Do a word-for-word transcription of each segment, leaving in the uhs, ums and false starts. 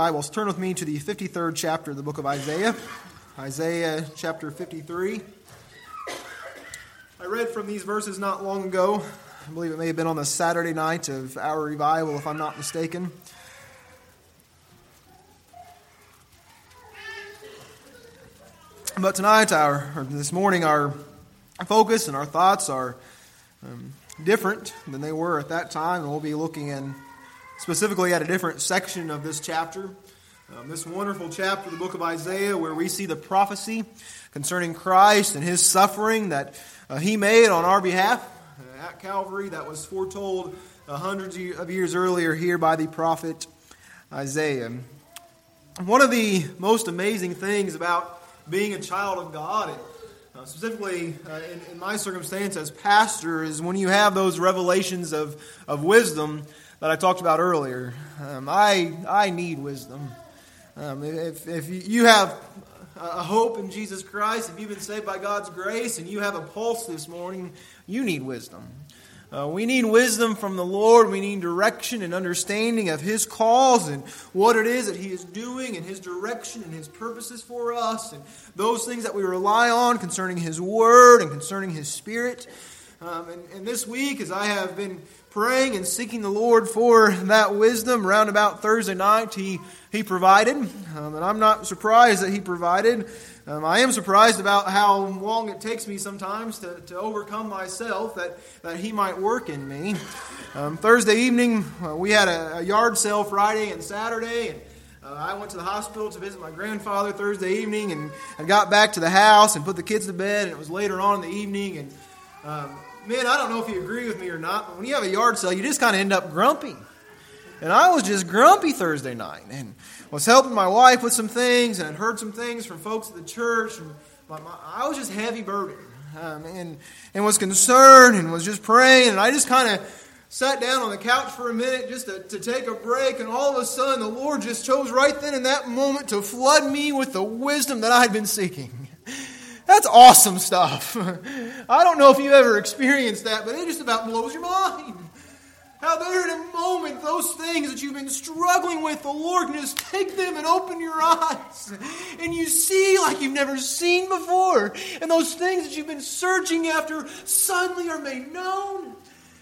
Bibles, turn with me to the fifty-third chapter of the book of Isaiah. Isaiah chapter fifty-three. I read from these verses not long ago. I believe it may have been on the Saturday night of our revival, if I'm not mistaken. But tonight, our or this morning, our focus and our thoughts are um, different than they were at that time, and we'll be looking in specifically at a different section of this chapter. Um, this wonderful chapter of the book of Isaiah, where we see the prophecy concerning Christ and His suffering that uh, He made on our behalf uh, at Calvary, that was foretold uh, hundreds of years earlier here by the prophet Isaiah. One of the most amazing things about being a child of God, and uh, specifically uh, in, in my circumstance as pastor, is when you have those revelations of, of wisdom that I talked about earlier. Um, I I need wisdom. Um, if if you have a hope in Jesus Christ, if you've been saved by God's grace and you have a pulse this morning, you need wisdom. Uh, we need wisdom from the Lord. We need direction and understanding of His cause and what it is that He is doing and His direction and His purposes for us, and those things that we rely on concerning His Word and concerning His Spirit. Um, and, and this week, as I have been praying and seeking the Lord for that wisdom, round about Thursday night, He He provided. Um, and I'm not surprised that He provided. Um, I am surprised about how long it takes me sometimes to, to overcome myself, that, that He might work in me. Um, Thursday evening, uh, we had a, a yard sale Friday and Saturday, and uh, I went to the hospital to visit my grandfather Thursday evening, and I got back to the house and put the kids to bed, and it was later on in the evening, and um, man, I don't know if you agree with me or not, but when you have a yard sale, you just kind of end up grumpy. And I was just grumpy Thursday night, and was helping my wife with some things, and I'd heard some things from folks at the church, and my, my, I was just heavy burdened, um, and, and was concerned, and was just praying, and I just kind of sat down on the couch for a minute just to, to take a break, and all of a sudden the Lord just chose right then in that moment to flood me with the wisdom that I had been seeking. That's awesome stuff. I don't know if you ever experienced that, but it just about blows your mind. How there in a moment, those things that you've been struggling with, the Lord can just take them and open your eyes. And you see like you've never seen before. And those things that you've been searching after suddenly are made known.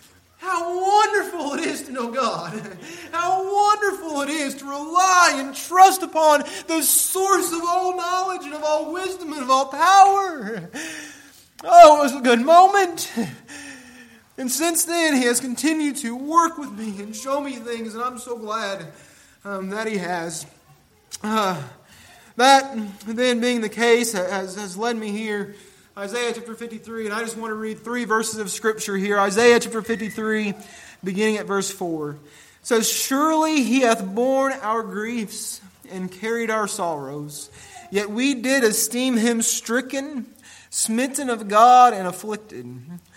How wonderful it is to know God. How wonderful it is to rely and trust upon the source of all knowledge and of all wisdom and of all power. Oh, it was a good moment. And since then, He has continued to work with me and show me things, and I'm so glad um, that He has. Uh, that then being the case has, has led me here, Isaiah chapter fifty-three, and I just want to read three verses of Scripture here. Isaiah chapter fifty-three, beginning at verse four. It says, "Surely He hath borne our griefs and carried our sorrows, yet we did esteem Him stricken, smitten of God, and afflicted.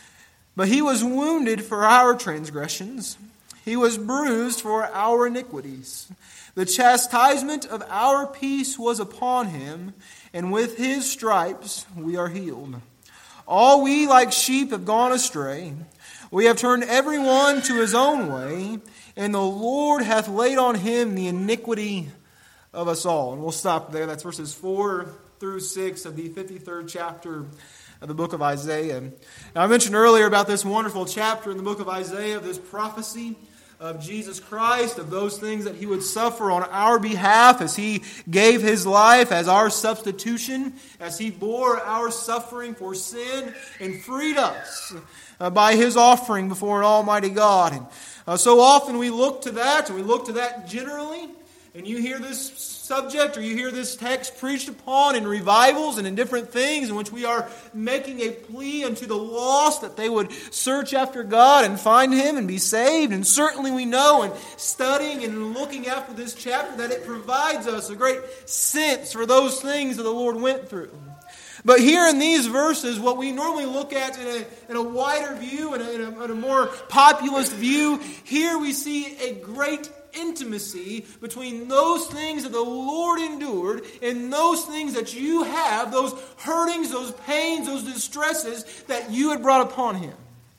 But He was wounded for our transgressions. He was bruised for our iniquities. The chastisement of our peace was upon Him, and with His stripes we are healed. All we like sheep have gone astray. We have turned every one to his own way, and the Lord hath laid on Him the iniquity of us all." And we'll stop there. That's verses four through six of the fifty-third chapter of the book of Isaiah. Now, I mentioned earlier about this wonderful chapter in the book of Isaiah, of this prophecy of Jesus Christ, of those things that He would suffer on our behalf as He gave His life as our substitution, as He bore our suffering for sin and freed us uh, by His offering before an almighty God. And uh, so often we look to that, and we look to that generally, and you hear this subject or you hear this text preached upon in revivals and in different things in which we are making a plea unto the lost that they would search after God and find Him and be saved. And certainly we know in studying and looking after this chapter that it provides us a great sense for those things that the Lord went through. But here in these verses, what we normally look at in a, in a wider view, in a, in, a, in a more populist view, here we see a great intimacy between those things that the Lord endured and those things that you have, those hurtings, those pains, those distresses that you had brought upon Him.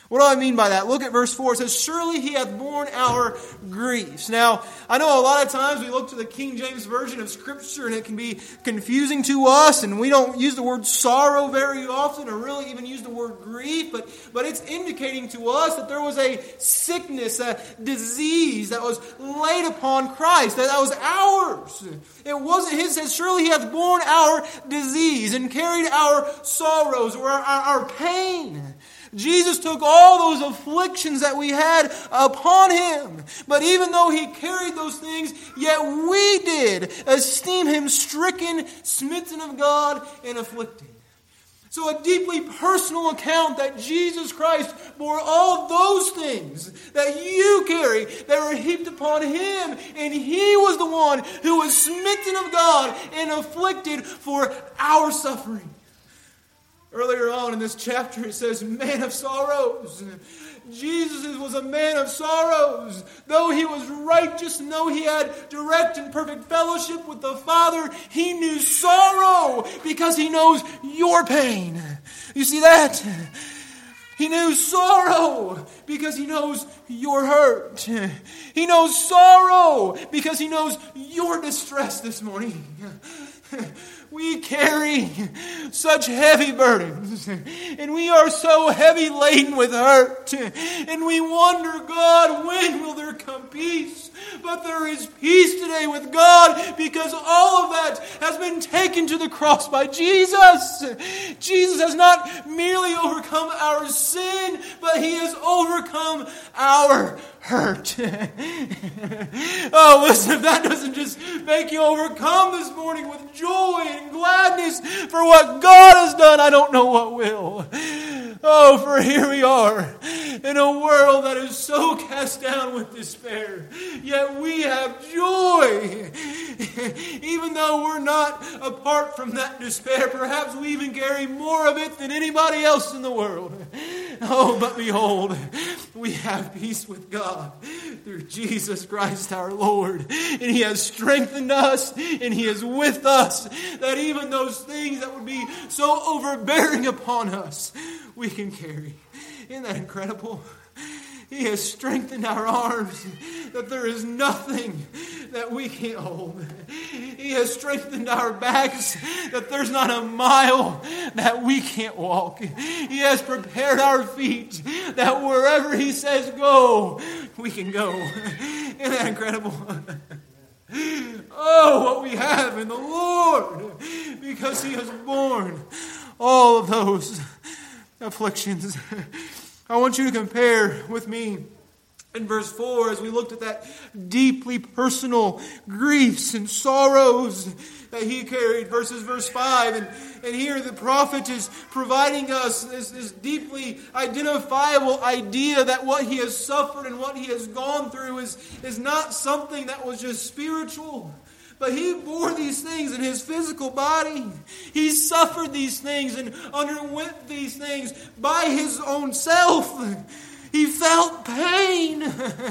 What do I mean by that? Look at verse four. It says, surely he hath borne our griefs. Now, I know a lot of times we look to the King James Version of Scripture and it can be confusing to us, and we don't use the word sorrow very often or really even use the word grief, but, but it's indicating to us that there was a sickness, a disease that was laid upon Christ, that, that was ours. It wasn't his. It says, surely he hath borne our disease and carried our sorrows or our, our, our pain. Jesus took all those afflictions that we had upon him. But even though he carried those things, yet we did esteem him stricken, smitten of God, and afflicted. So a deeply personal account that Jesus Christ bore all those things that you carry that were heaped upon him. And he was the one who was smitten of God and afflicted for our suffering. Earlier on in this chapter, it says, man of sorrows. Jesus was a man of sorrows. Though he was righteous and though he had direct and perfect fellowship with the Father, he knew sorrow because he knows your pain. You see that? He knew sorrow because he knows your hurt. He knows sorrow because he knows your distress this morning. We carry such heavy burdens, and we are so heavy laden with hurt, and we wonder, God, when will there come peace? But there is peace today with God because all of that has been taken to the cross by Jesus. Jesus has not merely overcome our sin, but he has overcome our hurt. Oh, listen, if that doesn't just make you overcome this morning with joy and gladness for what God has done, I don't know what will. Oh, for here we are in a world that is so cast down with despair, yet we have joy. Even though we're not apart from that despair, perhaps we even carry more of it than anybody else in the world. Oh, but behold, we have peace with God through Jesus Christ our Lord. And he has strengthened us, and he is with us, that even those things that would be so overbearing upon us, we can carry. Isn't that incredible? He has strengthened our arms, that there is nothing that we can't hold. He has strengthened our backs, that there's not a mile that we can't walk. He has prepared our feet, that wherever he says go, we can go. Isn't that incredible? Oh, what we have in the Lord, because he has borne all of those afflictions. I want you to compare with me in verse four as we looked at that deeply personal griefs and sorrows that he carried versus verse five. And, and here the prophet is providing us this, this deeply identifiable idea that what he has suffered and what he has gone through is, is not something that was just spiritual. But he bore these things in his physical body. He suffered these things and underwent these things by his own self. He felt pain.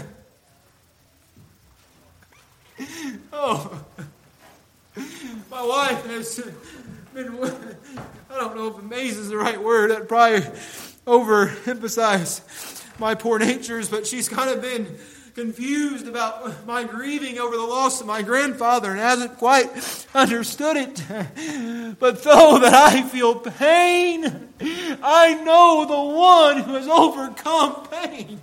Oh, my wife has been, I don't know if amaze is the right word. I'd probably overemphasize my poor natures, but she's kind of been confused about my grieving over the loss of my grandfather and hasn't quite understood it. But though that I feel pain, I know the one who has overcome pain.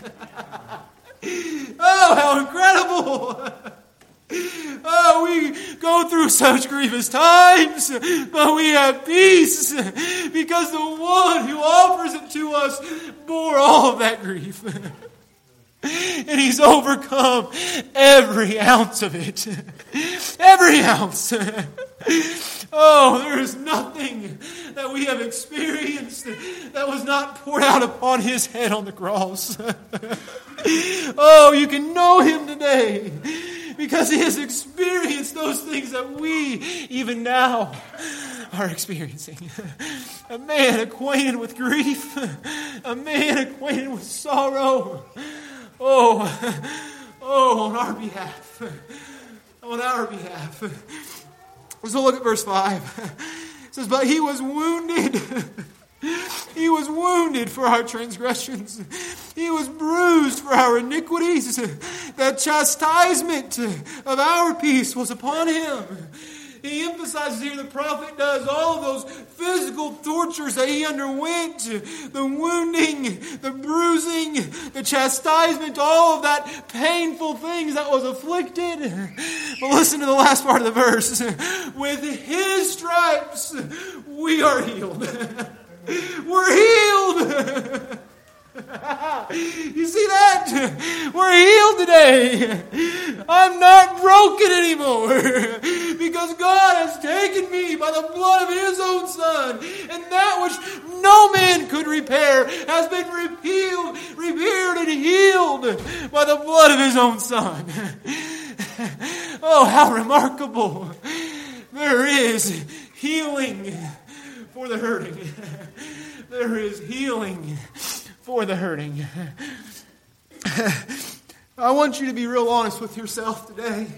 Oh, how incredible! Oh, we go through such grievous times, but we have peace because the one who offers it to us bore all of that grief. And he's overcome every ounce of it. Every ounce. Oh, there is nothing that we have experienced that was not poured out upon his head on the cross. Oh, you can know him today because he has experienced those things that we even now are experiencing. A man acquainted with grief. A man acquainted with sorrow. Oh, oh, on our behalf. On our behalf. So look at verse five. It says, but he was wounded He was wounded for our transgressions. He was bruised for our iniquities. The chastisement of our peace was upon him. He emphasizes here, the prophet does, all of those physical tortures that he underwent. The wounding, the bruising, the chastisement, all of that painful things that was afflicted. But listen to the last part of the verse. With his stripes, we are healed. We're healed. You see that? We're healed today. I'm not broken anymore because God has taken me by the blood of his own Son, and that which no man could repair has been repealed, repaired and healed by the blood of his own Son. Oh, how remarkable. There is healing for the hurting. There is healing for the hurting. I want you to be real honest with yourself today.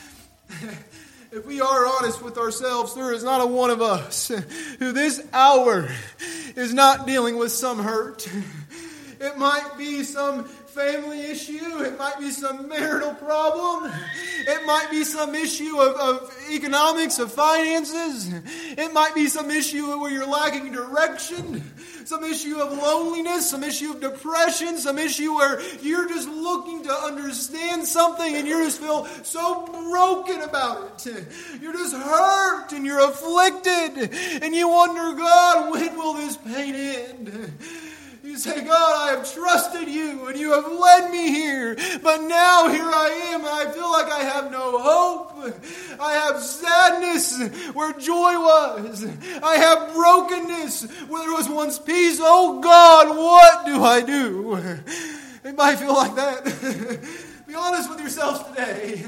If we are honest with ourselves, there is not a one of us who this hour is not dealing with some hurt. It might be some family issue. It might be some marital problem. It might be some issue of, of economics, of finances. It might be some issue where you're lacking direction. Some issue of loneliness, some issue of depression, some issue where you're just looking to understand something and you just feel so broken about it. You're just hurt and you're afflicted and you wonder, God, when will this pain end? You say, God, I have trusted you and you have led me here, but now here I am and I feel like I have no hope. I have sadness where joy was. I have brokenness where there was once peace. Oh God, what do I do? It might feel like that. Be honest with yourselves today.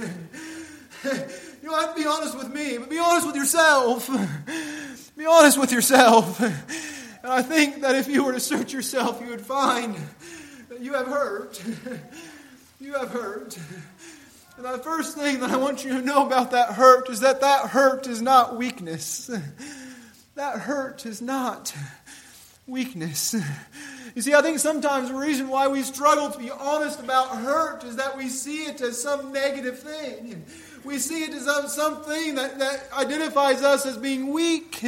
You don't have to be honest with me, but be honest with yourself. Be honest with yourself. And I think that if you were to search yourself, you would find that you have hurt. You have hurt. And the first thing that I want you to know about that hurt is that that hurt is not weakness. That hurt is not weakness. You see, I think sometimes the reason why we struggle to be honest about hurt is that we see it as some negative thing. We see it as something that, that identifies us as being weak.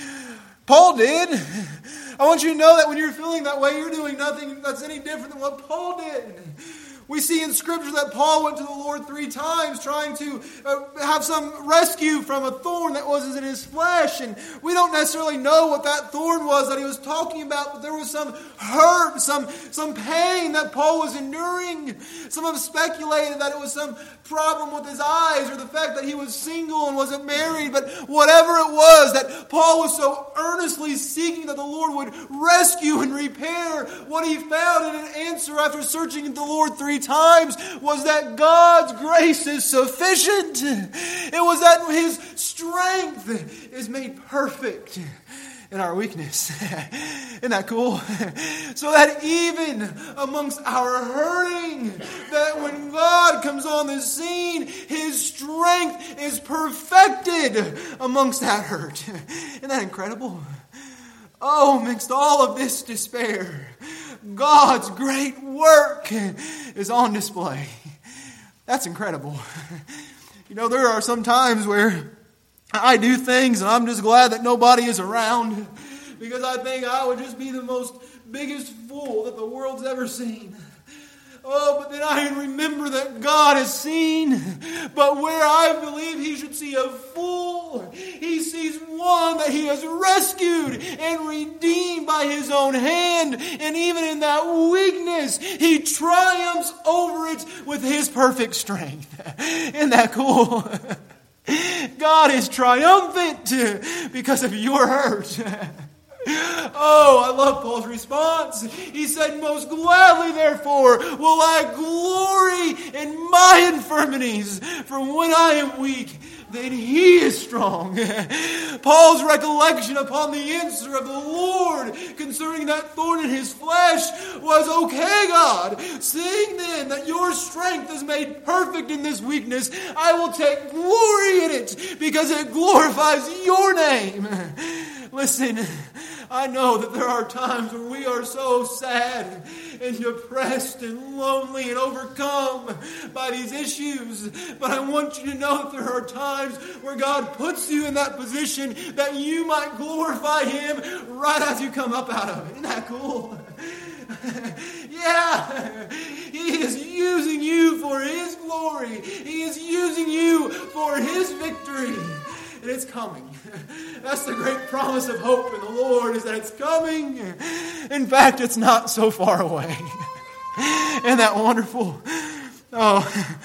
Paul did. I want you to know that when you're feeling that way, you're doing nothing that's any different than what Paul did. We see in Scripture that Paul went to the Lord three times trying to uh, have some rescue from a thorn that was in his flesh. And we don't necessarily know what that thorn was that he was talking about, but there was some hurt, some, some pain that Paul was enduring. Some have speculated that it was some problem with his eyes or the fact that he was single and wasn't married. But whatever it was, that Paul was so earnestly seeking that the Lord would rescue and repair, what he found in an answer after searching at the Lord three times was that God's grace is sufficient. It was that his strength is made perfect in our weakness. Isn't that cool? So that even amongst our hurting, that when God comes on the scene, his strength is perfected amongst that hurt. Isn't that incredible? Oh, amidst all of this despair, God's great work is on display. That's incredible. You know, there are some times where I do things and I'm just glad that nobody is around because I think I would just be the most biggest fool that the world's ever seen. Oh, but then I remember that God has seen, but where I believe he should see a fool, he sees one that he has rescued and redeemed by his own hand. And even in that weakness, he triumphs over it with his perfect strength. Isn't that cool? God is triumphant because of your hurt. Oh, I love Paul's response. He said, most gladly, therefore, will I glory in my infirmities, for when I am weak, then he is strong. Paul's recollection upon the answer of the Lord concerning that thorn in his flesh was, okay, God, seeing then that your strength is made perfect in this weakness, I will take glory in it because it glorifies your name. Listen, I know that there are times where we are so sad and depressed and lonely and overcome by these issues. But I want you to know that there are times where God puts you in that position that you might glorify Him right as you come up out of it. Isn't that cool? Yeah, He is using you for His glory. He is using you for His victory. And it's coming. That's the great promise of hope in the Lord, is that it's coming. In fact, it's not so far away. Isn't that wonderful? Oh,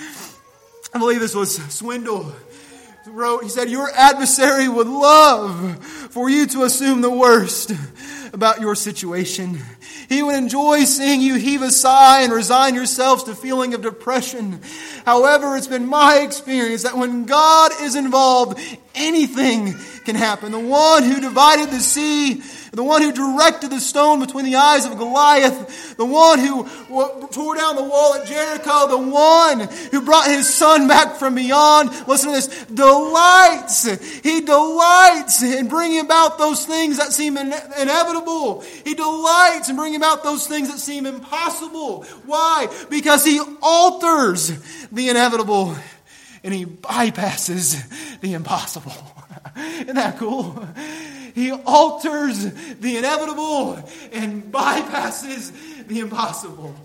I believe this was Swindle wrote. He said, your adversary would love for you to assume the worst about your situation. He would enjoy seeing you heave a sigh and resign yourselves to feeling of depression. However, it's been my experience that when God is involved, anything can happen. The one who divided the sea, the one who directed the stone between the eyes of Goliath, the one who tore down the wall at Jericho, the one who brought his son back from beyond, listen to this, delights. He delights in bringing about those things that seem in- inevitable. He delights in bringing about those things that seem impossible. Why? Because He alters the inevitable and He bypasses the impossible. Isn't that cool? He alters the inevitable and bypasses the impossible.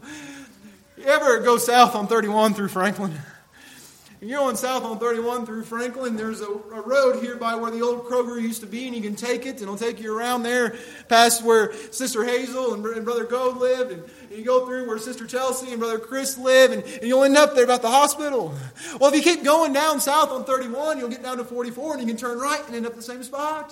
You ever go south on thirty-one through Franklin? You're going south on thirty-one through Franklin. There's a, a road here by where the old Kroger used to be, and you can take it, and it'll take you around there, past where Sister Hazel and, and Brother Gold lived, and, and you go through where Sister Chelsea and Brother Chris live, and, and you'll end up there about the hospital. Well, if you keep going down south on thirty-one, you'll get down to forty-four, and you can turn right and end up the same spot.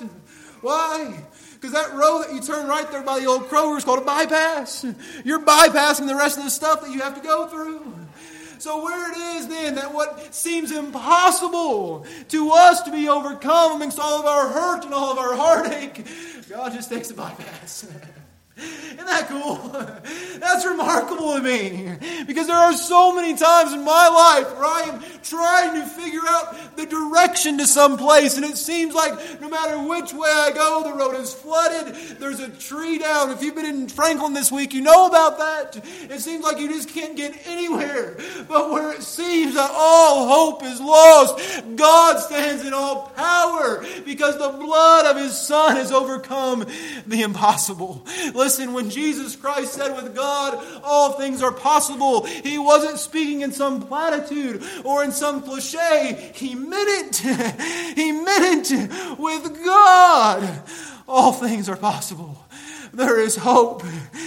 Why? Because that road that you turn right there by the old Kroger is called a bypass. You're bypassing the rest of the stuff that you have to go through. So where it is then that what seems impossible to us to be overcome amongst all of our hurt and all of our heartache, God just takes a bypass. Isn't that cool? That's remarkable to me. Because there are so many times in my life where I am trying to figure out the direction to some place, and it seems like no matter which way I go, the road is flooded. There's a tree down. If you've been in Franklin this week, you know about that. It seems like you just can't get anywhere. But where it seems that all hope is lost, God stands in all power because the blood of His Son has overcome the impossible. Listen, when Jesus Christ said with God, all things are possible, He wasn't speaking in some platitude or in some cliche. He meant it. He meant it. With God, all things are possible. There is hope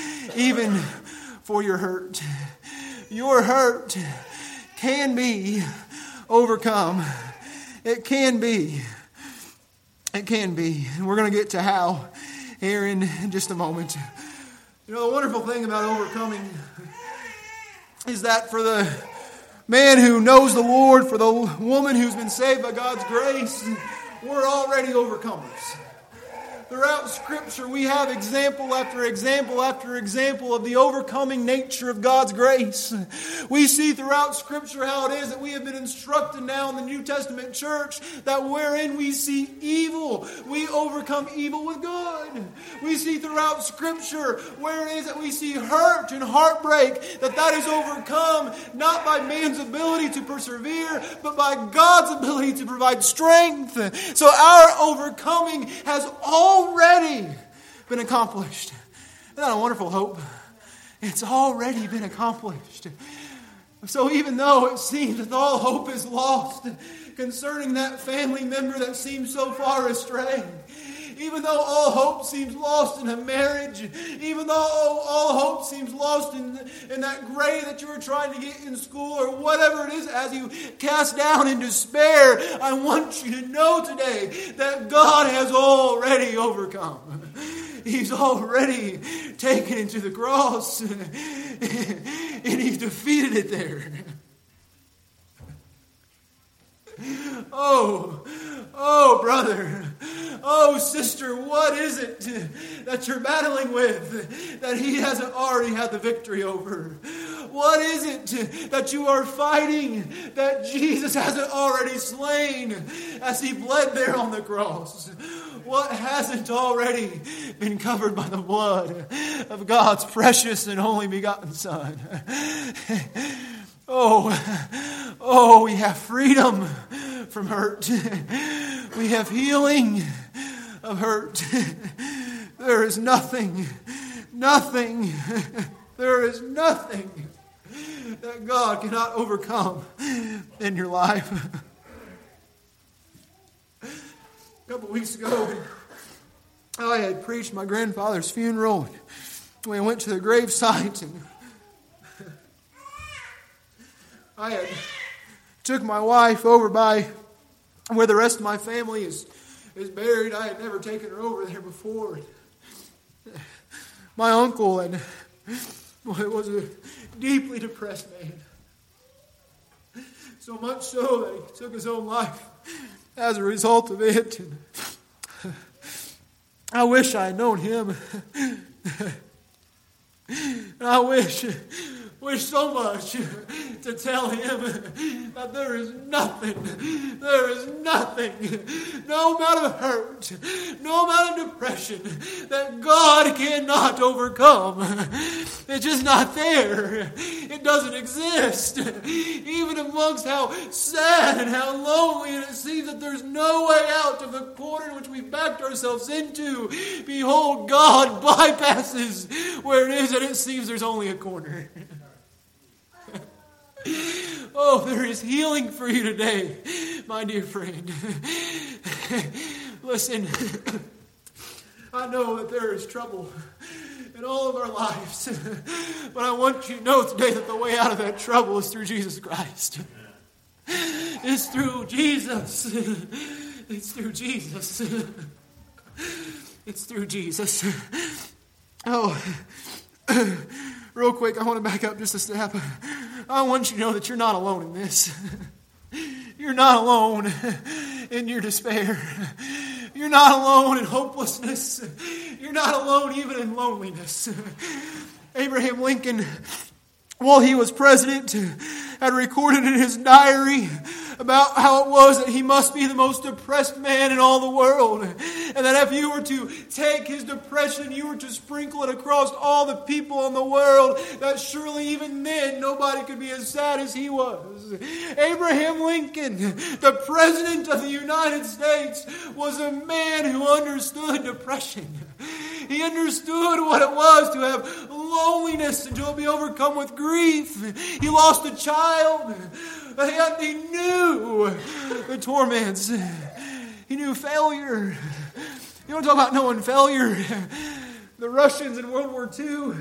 even for your hurt. Your hurt can be overcome. It can be. It can be. And we're going to get to how here in just a moment. You know, the wonderful thing about overcoming is that for the man who knows the Lord, for the woman who's been saved by God's grace, we're already overcomers. Throughout Scripture, we have example after example after example of the overcoming nature of God's grace. We see throughout Scripture how it is that we have been instructed now in the New Testament church that wherein we see evil, we overcome evil with good. We see throughout Scripture where it is that we see hurt and heartbreak, that that is overcome not by man's ability to persevere, but by God's ability to provide strength. So our overcoming has all already been accomplished. Isn't that a wonderful hope? It's already been accomplished. So even though it seems that all hope is lost concerning that family member that seems so far astray, even though all hope seems lost in a marriage, even though all hope seems lost in, in that grade that you were trying to get in school or whatever it is, as you cast down in despair, I want you to know today that God has already overcome. He's already taken it to the cross and He defeated it there. Oh, oh, brother. Oh, sister, what is it that you're battling with that He hasn't already had the victory over? What is it that you are fighting that Jesus hasn't already slain as He bled there on the cross? What hasn't already been covered by the blood of God's precious and only begotten Son? Oh, oh, we have freedom from hurt. We have healing of hurt. There is nothing, nothing, there is nothing that God cannot overcome in your life. A couple weeks ago, I had preached my grandfather's funeral. We went to the grave site, and I had took my wife over by where the rest of my family is, is buried. I had never taken her over there before. My uncle and was a deeply depressed man. So much so that he took his own life as a result of it. And I wish I had known him. And I wish, wish so much to tell him that there is nothing, there is nothing, no amount of hurt, no amount of depression that God cannot overcome. It's just not there. It doesn't exist. Even amongst how sad and how lonely and it seems that there's no way out of the corner in which we backed ourselves into, behold, God bypasses where it is and it seems there's only a corner. Oh, there is healing for you today, my dear friend. Listen, I know that there is trouble in all of our lives, but I want you to know today that the way out of that trouble is through Jesus Christ. It's through Jesus. It's through Jesus. It's through Jesus. Oh, real quick, I want to back up just a step. I want you to know that you're not alone in this. You're not alone in your despair. You're not alone in hopelessness. You're not alone even in loneliness. Abraham Lincoln, while he was president, had recorded in his diary about how it was that he must be the most depressed man in all the world. And that if you were to take his depression, you were to sprinkle it across all the people in the world, that surely even then nobody could be as sad as he was. Abraham Lincoln, the President of the United States, was a man who understood depression. He understood what it was to have loneliness and to be overcome with grief. He lost a child. He knew the torments. He knew failure. You want to talk about knowing failure? The Russians in World War Two,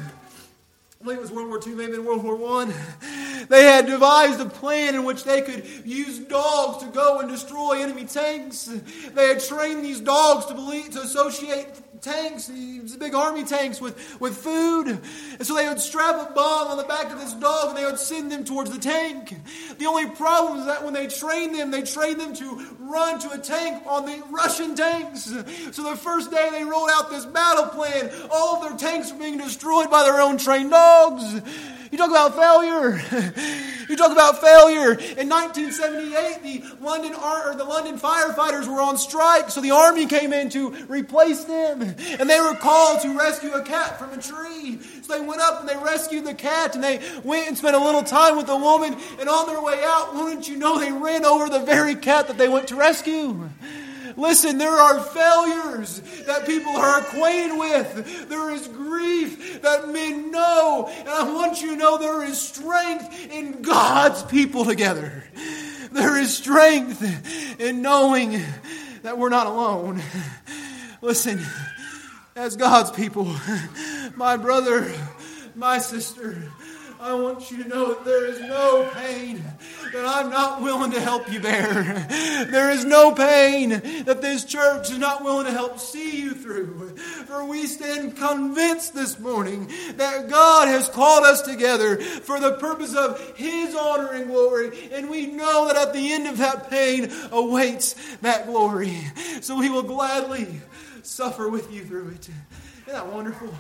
I believe it was World War Two, maybe in World War One, they had devised a plan in which they could use dogs to go and destroy enemy tanks. They had trained these dogs to believe, to associate tanks, these big army tanks, with, with food. And so they would strap a bomb on the back of this dog and they would send them towards the tank. The only problem is that when they trained them, they trained them to run to a tank on the Russian tanks. So the first day they rolled out this battle plan, all of their tanks were being destroyed by their own trained dogs. You talk about failure. You talk about failure. In nineteen seventy-eight, the London or the London firefighters were on strike, so the army came in to replace them. And they were called to rescue a cat from a tree. So they went up and they rescued the cat, and they went and spent a little time with the woman. And on their way out, wouldn't you know, they ran over the very cat that they went to rescue. Listen, there are failures that people are acquainted with. There is grief that men know. And I want you to know there is strength in God's people together. There is strength in knowing that we're not alone. Listen, as God's people, my brother, my sister, I want you to know that there is no pain that I'm not willing to help you bear. There is no pain that this church is not willing to help see you through. For we stand convinced this morning that God has called us together for the purpose of His honor and glory. And we know that at the end of that pain awaits that glory. So we will gladly suffer with you through it. Isn't that wonderful?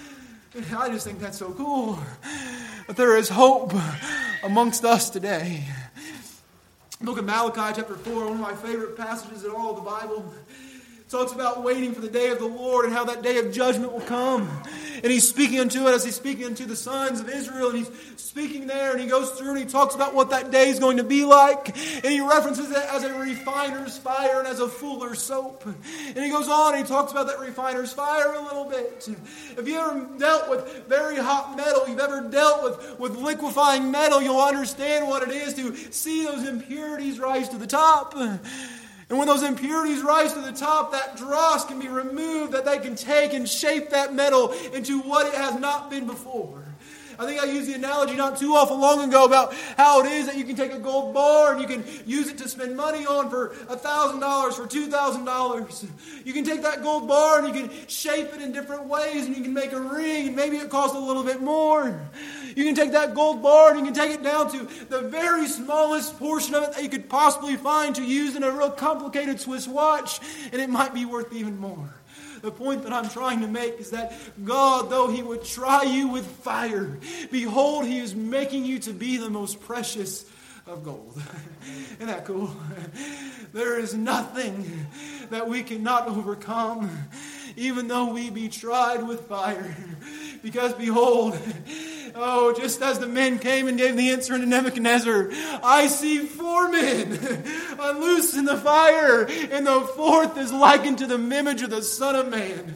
I just think that's so cool. But there is hope amongst us today. Look at Malachi chapter four, one of my favorite passages in all of the Bible. talks about waiting for the day of the Lord and how that day of judgment will come. And he's speaking unto it as he's speaking unto the sons of Israel. And he's speaking there and he goes through and he talks about what that day is going to be like. And he references it as a refiner's fire and as a fuller's soap. And he goes on and he talks about that refiner's fire a little bit. If you ever dealt with very hot metal, you've ever dealt with, with liquefying metal, you'll understand what it is to see those impurities rise to the top. And when those impurities rise to the top, that dross can be removed, that they can take and shape that metal into what it has not been before. I think I used the analogy not too awful long ago about how it is that you can take a gold bar and you can use it to spend money on for one thousand dollars, for two thousand dollars. You can take that gold bar and you can shape it in different ways and you can make a ring and maybe it costs a little bit more. You can take that gold bar and you can take it down to the very smallest portion of it that you could possibly find to use in a real complicated Swiss watch, and it might be worth even more. The point that I'm trying to make is that God, though He would try you with fire, behold, He is making you to be the most precious of gold. Isn't that cool? There is nothing that we cannot overcome, even though we be tried with fire. Because behold, oh, just as the men came and gave the answer unto Nebuchadnezzar, I see four men unloosed in the fire, and the fourth is likened to the image of the Son of Man.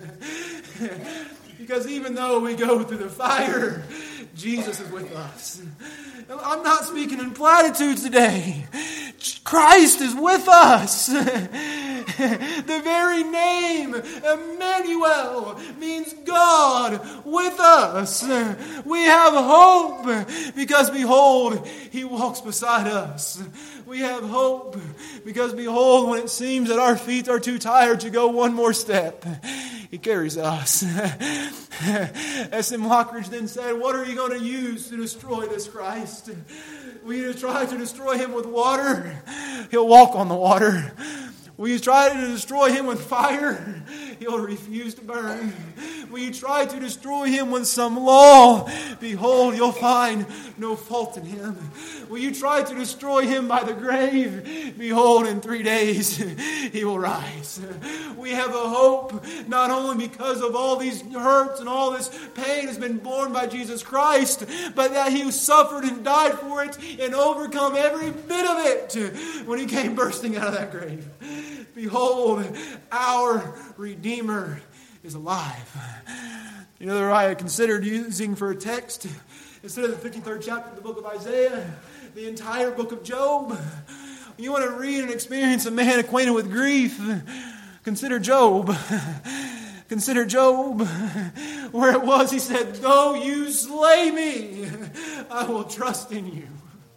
Because even though we go through the fire, Jesus is with us. I'm not speaking in platitudes today. Christ is with us. The very name Emmanuel means God with us. We have hope because behold, He walks beside us. We have hope because behold, when it seems that our feet are too tired to go one more step, He carries us. S M Lockridge then said, what are you going to use to destroy this Christ? Will you try to destroy Him with water? He'll walk on the water. Will you try to destroy Him with fire? He'll refuse to burn. Will you try to destroy Him with some law? Behold, you'll find no fault in Him. Will you try to destroy Him by the grave? Behold, in three days He will rise. We have a hope not only because of all these hurts and all this pain has been borne by Jesus Christ, but that He suffered and died for it and overcome every bit of it when He came bursting out of that grave. Behold, our Redeemer is alive. You know, I considered using for a text, instead of the fifty-third chapter of the book of Isaiah, the entire book of Job. When you want to read and experience a man acquainted with grief, consider Job. Consider Job, where it was he said, though you slay me, I will trust in you.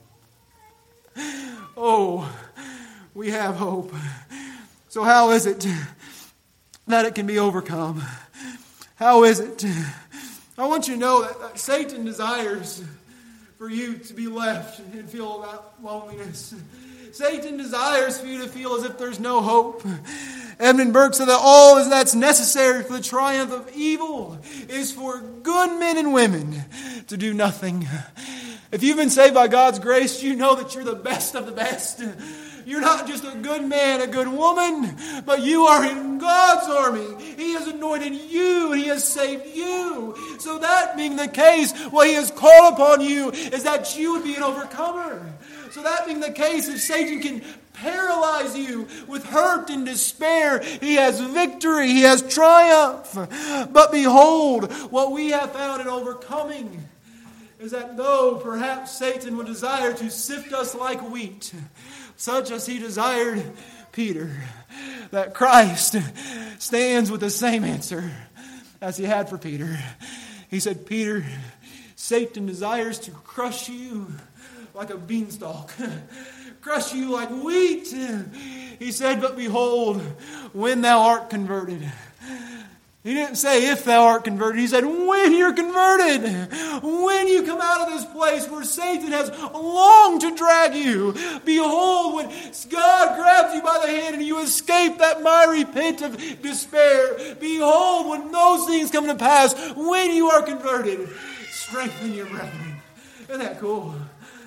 Oh, we have hope. So how is it that it can be overcome? How is it? I want you to know that, that Satan desires for you to be left and feel that loneliness. Satan desires for you to feel as if there's no hope. Edmund Burke said that all that's necessary for the triumph of evil is for good men and women to do nothing. If you've been saved by God's grace, you know that you're the best of the best. You're not just a good man, a good woman, but you are in God's army. He has anointed you and He has saved you. So that being the case, what He has called upon you is that you would be an overcomer. So that being the case, if Satan can paralyze you with hurt and despair, he has victory, he has triumph. But behold, what we have found in overcoming is that though perhaps Satan would desire to sift us like wheat, such as he desired Peter, that Christ stands with the same answer as He had for Peter. He said, Peter, Satan desires to crush you like a beanstalk, crush you like wheat. He said, but behold, when thou art converted. He didn't say if thou art converted. He said when you're converted. When you come out of this place where Satan has longed to drag you. Behold, when God grabs you by the hand and you escape that miry pit of despair. Behold, when those things come to pass, when you are converted, strengthen your brethren. Isn't that cool?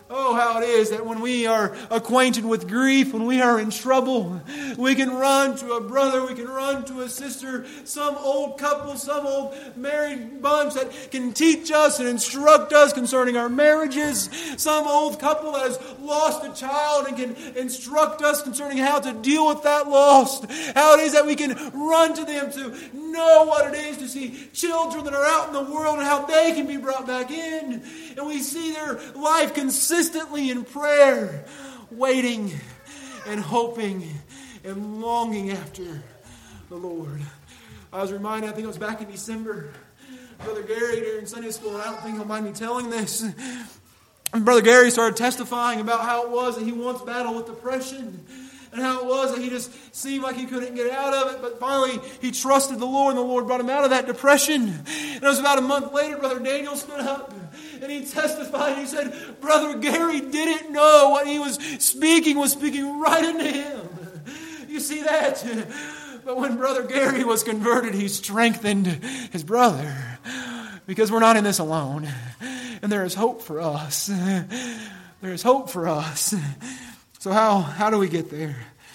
Oh, how it is that when we are acquainted with grief, when we are in trouble, we can run to a brother, we can run to a sister, some old couple, some old married bunch that can teach us and instruct us concerning our marriages, some old couple that has lost a child and can instruct us concerning how to deal with that loss, how it is that we can run to them to know what it is to see children that are out in the world and how they can be brought back in. And we see their life consistently in prayer, waiting and hoping and longing after the Lord. I was reminded, I think it was back in December, Brother Gary during Sunday school, and I don't think he'll mind me telling this. And Brother Gary started testifying about how it was that he once battled with depression. And how it was that he just seemed like he couldn't get out of it. But finally, he trusted the Lord, and the Lord brought him out of that depression. And it was about a month later, Brother Daniel stood up, and he testified. He said, Brother Gary didn't know what he was speaking was speaking right into him. You see that? But when Brother Gary was converted, he strengthened his brother. Because we're not in this alone. And there is hope for us. There is hope for us. So how, how do we get there?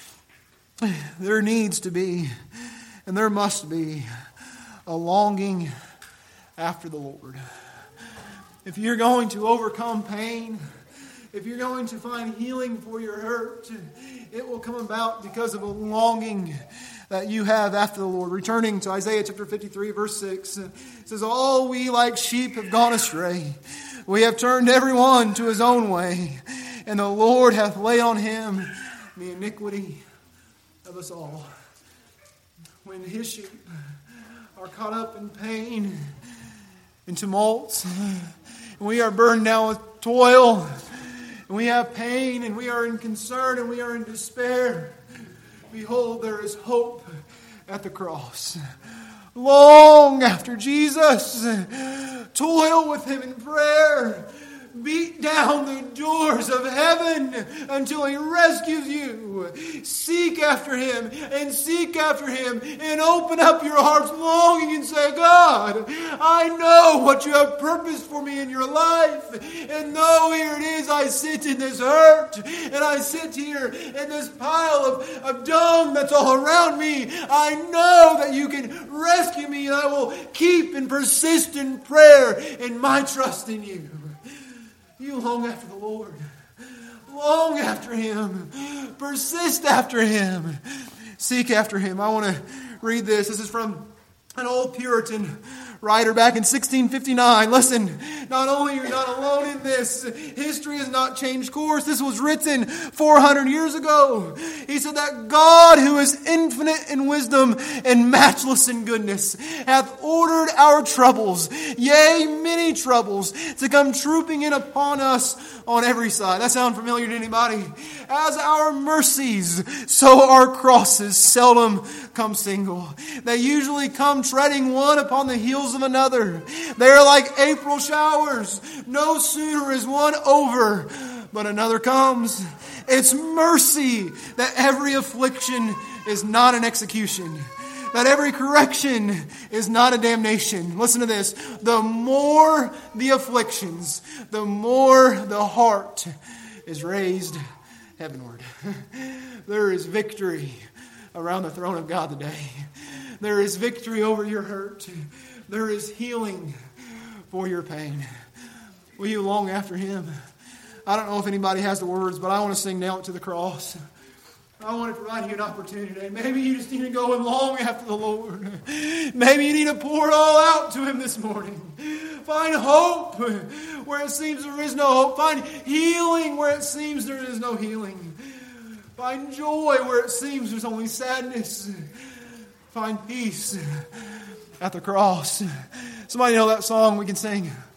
There needs to be, and there must be, a longing after the Lord. If you're going to overcome pain, if you're going to find healing for your hurt, it will come about because of a longing that you have after the Lord. Returning to Isaiah chapter fifty-three, verse six, it says, all we like sheep have gone astray. We have turned every one to his own way. And the Lord hath laid on him the iniquity of us all. When his sheep are caught up in pain and tumults, and we are burdened down with toil, and we have pain, and we are in concern, and we are in despair, behold, there is hope at the cross. Long after Jesus, toil with him in prayer. Beat down the doors of heaven until he rescues you. Seek after him and seek after him and open up your heart's longing and say, God, I know what you have purposed for me in your life. And though here it is, I sit in this hurt and I sit here in this pile of, of dung that's all around me, I know that you can rescue me, and I will keep and persist in prayer in my trust in you. You long after the Lord. Long after him. Persist after him. Seek after him. I want to read this. This is from an old Puritan writer back in sixteen fifty-nine. Listen, not only are you not alone in this, history has not changed course. This was written four hundred years ago. He said that God, who is infinite in wisdom and matchless in goodness, hath ordered our troubles, yea, many troubles, to come trooping in upon us on every side. That sound familiar to anybody? As our mercies, so our crosses seldom come single. They usually come treading one upon the heels of another. They are like April showers. No sooner is one over, but another comes. It's mercy that every affliction is not an execution, that every correction is not a damnation. Listen to this. The more the afflictions, the more the heart is raised heavenward. There is victory around the throne of God today. There is victory over your hurt. There is healing for your pain. Will you long after him? I don't know if anybody has the words, but I want to sing Nail It to the Cross. I want to provide you an opportunity today. Maybe you just need to go and long after the Lord. Maybe you need to pour it all out to him this morning. Find hope where it seems there is no hope. Find healing where it seems there is no healing. Find joy where it seems there's only sadness. Find peace at the cross. Somebody know that song we can sing?